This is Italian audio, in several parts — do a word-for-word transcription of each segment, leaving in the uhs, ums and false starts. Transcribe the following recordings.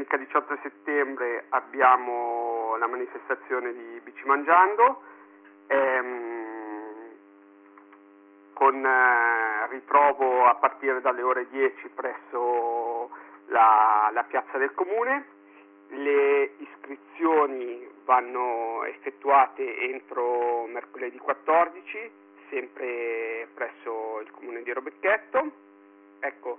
domenica diciotto settembre abbiamo la manifestazione di Bici Mangiando, ehm, con eh, ritrovo a partire dalle ore dieci presso la, la piazza del comune. Le iscrizioni vanno effettuate entro mercoledì quattordici, sempre presso il comune di Robecchetto. Ecco,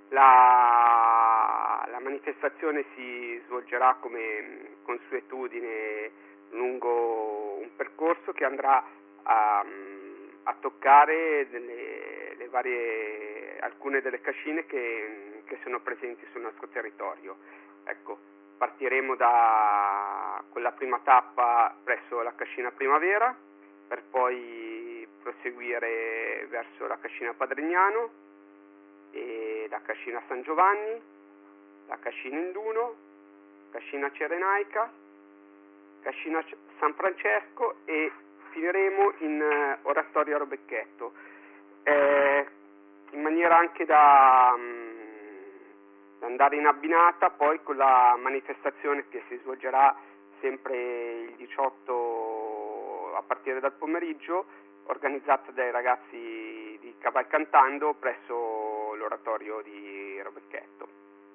la, la manifestazione si svolgerà come consuetudine lungo un percorso che andrà a, a toccare delle, le varie, alcune delle cascine che, che sono presenti sul nostro territorio. Ecco, partiremo da con la prima tappa presso la cascina Primavera, per poi proseguire verso la cascina Padrignano e la cascina San Giovanni, la cascina Induno, cascina Cirenaica, cascina San Francesco e finiremo in uh, oratorio a Robecchetto, eh, in maniera anche da, um, da andare in abbinata poi con la manifestazione che si svolgerà sempre il diciotto a partire dal pomeriggio, organizzata dai ragazzi di Cavalcantando presso l'oratorio di Robecchetto.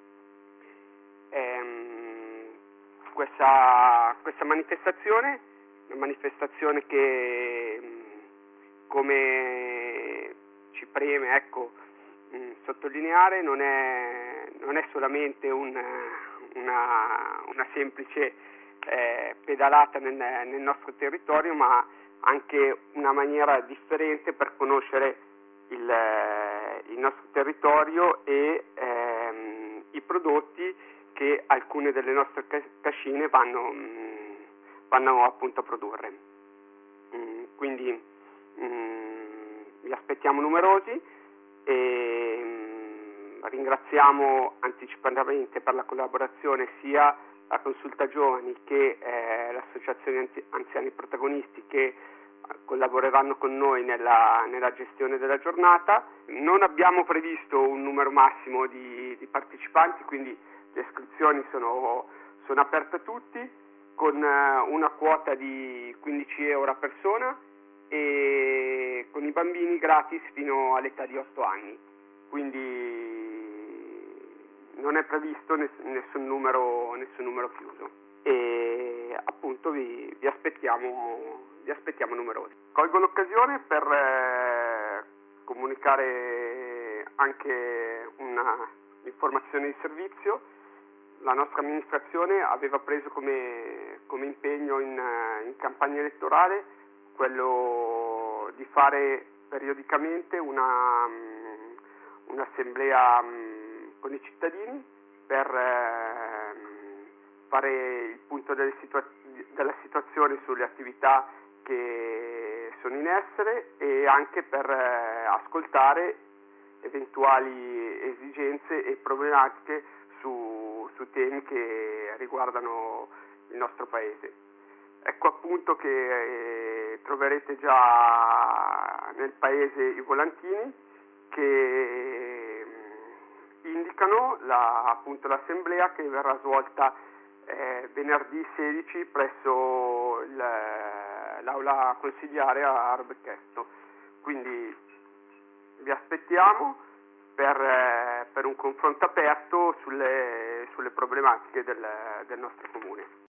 Ehm, questa, questa manifestazione, una manifestazione che, come ci preme ecco, mh, sottolineare, non è, non è solamente un, una, una semplice eh, pedalata nel, nel nostro territorio, ma anche una maniera differente per conoscere il, il nostro territorio e ehm, i prodotti che alcune delle nostre cascine vanno, mh, vanno appunto a produrre. Mm, quindi mh, vi aspettiamo numerosi e mh, ringraziamo anticipatamente per la collaborazione sia la Consulta Giovani che eh, l'Associazione Anziani Protagonisti, che collaboreranno con noi nella, nella gestione della giornata. Non abbiamo previsto un numero massimo di, di partecipanti, quindi le iscrizioni sono, sono aperte a tutti, con una quota di quindici euro a persona e con i bambini gratis fino all'età di otto anni. Quindi non è previsto nessun numero, nessun numero chiuso e appunto vi, vi aspettiamo vi aspettiamo numerosi. Colgo l'occasione per eh, comunicare anche una informazione di servizio. La nostra amministrazione aveva preso come, come impegno in, in campagna elettorale quello di fare periodicamente una, un'assemblea con i cittadini per eh, fare il punto delle situa- della situazione sulle attività che sono in essere e anche per eh, ascoltare eventuali esigenze e problematiche su, su temi che riguardano il nostro paese. Ecco appunto che eh, troverete già nel paese i volantini che indicano la, appunto l'assemblea che verrà svolta eh, venerdì sedici presso il, l'aula consigliare a Robecchetto. Quindi vi aspettiamo per, eh, per un confronto aperto sulle, sulle problematiche del, del nostro comune.